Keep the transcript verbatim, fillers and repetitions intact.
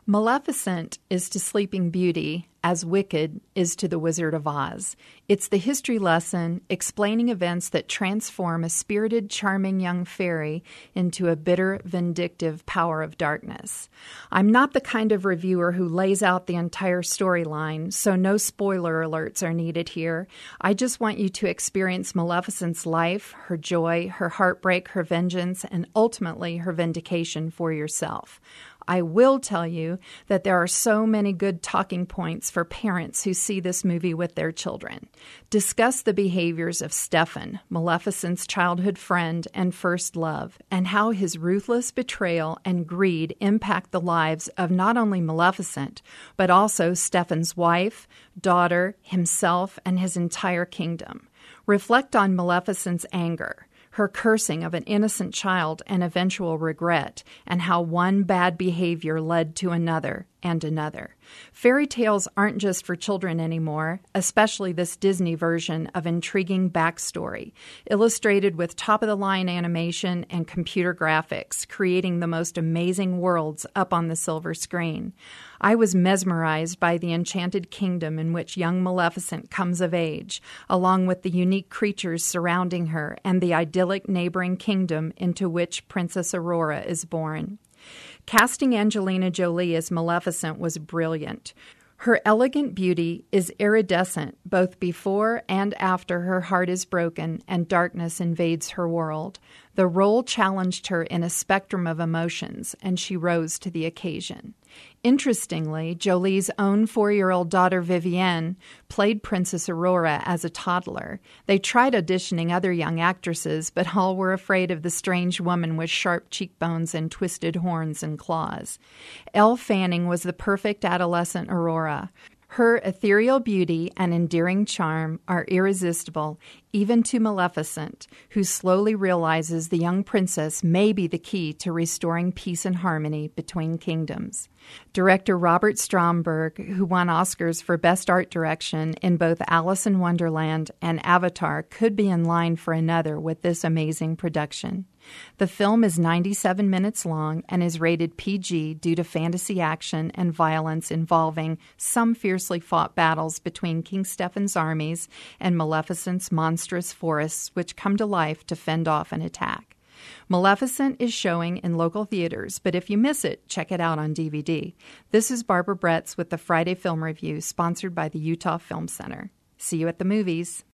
Maleficent is to Sleeping Beauty as Wicked is to the Wizard of Oz. It's the history lesson explaining events that transform a spirited, charming young fairy into a bitter, vindictive power of darkness. I'm not the kind of reviewer who lays out the entire storyline, so no spoiler alerts are needed here. I just want you to experience Maleficent's life, her joy, her heartbreak, her vengeance, and ultimately her vindication for yourself. I will tell you that there are so many good talking points for parents who see this movie with their children. Discuss the behaviors of Stefan, Maleficent's childhood friend and first love, and how his ruthless betrayal and greed impact the lives of not only Maleficent, but also Stefan's wife, daughter, himself, and his entire kingdom. Reflect on Maleficent's anger, her cursing of an innocent child and eventual regret, and how one bad behavior led to another and another. Fairy tales aren't just for children anymore, especially this Disney version of intriguing backstory, illustrated with top-of-the-line animation and computer graphics, creating the most amazing worlds up on the silver screen. I was mesmerized by the enchanted kingdom in which young Maleficent comes of age, along with the unique creatures surrounding her and the idyllic neighboring kingdom into which Princess Aurora is born. Casting Angelina Jolie as Maleficent was brilliant. Her elegant beauty is iridescent both before and after her heart is broken and darkness invades her world. The role challenged her in a spectrum of emotions, and she rose to the occasion. Interestingly, Jolie's own four-year-old daughter Vivienne played Princess Aurora as a toddler. They tried auditioning other young actresses, but all were afraid of the strange woman with sharp cheekbones and twisted horns and claws. Elle Fanning was the perfect adolescent Aurora. Her ethereal beauty and endearing charm are irresistible, even to Maleficent, who slowly realizes the young princess may be the key to restoring peace and harmony between kingdoms. Director Robert Stromberg, who won Oscars for Best Art Direction in both Alice in Wonderland and Avatar, could be in line for another with this amazing production. The film is ninety-seven minutes long and is rated P G due to fantasy action and violence involving some fiercely fought battles between King Stefan's armies and Maleficent's monstrous forests, which come to life to fend off an attack. Maleficent is showing in local theaters, but if you miss it, check it out on D V D. This is Barbara Bretz with the Friday Film Review, sponsored by the Utah Film Center. See you at the movies.